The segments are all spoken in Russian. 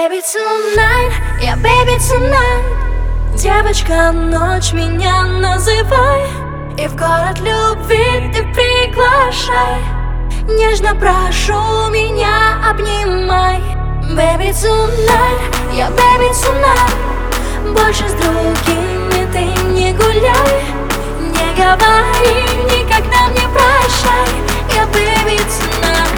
Baby tonight, yeah baby tonight. Девочка, ночь меня называй, и в город любви ты приглашай. Нежно прошу, меня обнимай. Baby tonight, yeah baby tonight. Больше с другими ты не гуляй. Не говори никогда мне прощай. Yeah baby tonight.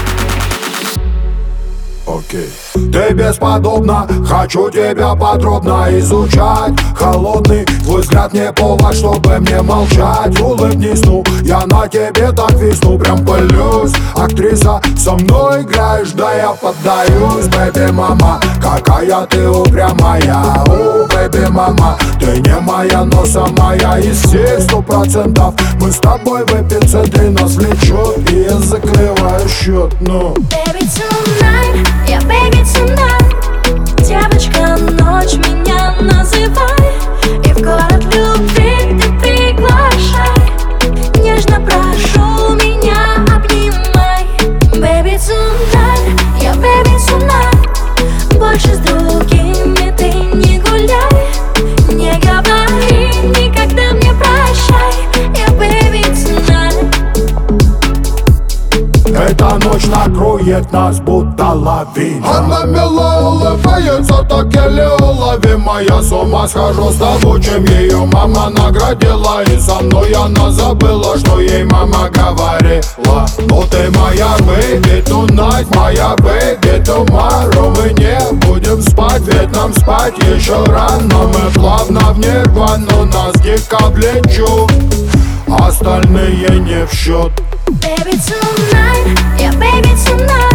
Окей. Ты бесподобна, хочу тебя подробно изучать. Холодный твой взгляд не повод, чтобы мне молчать. Улыбнись, ну, я на тебе так висну, прям пылюсь. Актриса, со мной играешь, да я поддаюсь. Бэби мама, какая ты упрямая. О, бэби мама, ты не моя, но самая из всех 100%. Мы с тобой в эпицентре, нас влечет, и я закрываю счет, ну. Baby tonight, yeah baby tonight. Девочка, ночь меня называй, и в город любви ты приглашай. Нежно прошу, меня обнимай. Baby tonight, yeah baby tonight. Больше с другими ты не гуляй. Не говори никогда мне прощай. Yeah baby tonight. Эта ночь накроет нас, будто лавина. Она мило улыбается, так еле уловимая. С ума схожу с того, чем ее мама наградила. И со мной она забыла, что ей мама говорила. Но ты моя baby tonight, моя baby tomorrow. Мы не будем спать, ведь нам спать еще рано. Мы плавно в нирвану, нас дико влечут, остальные не в счет. Baby tonight, yeah baby tonight.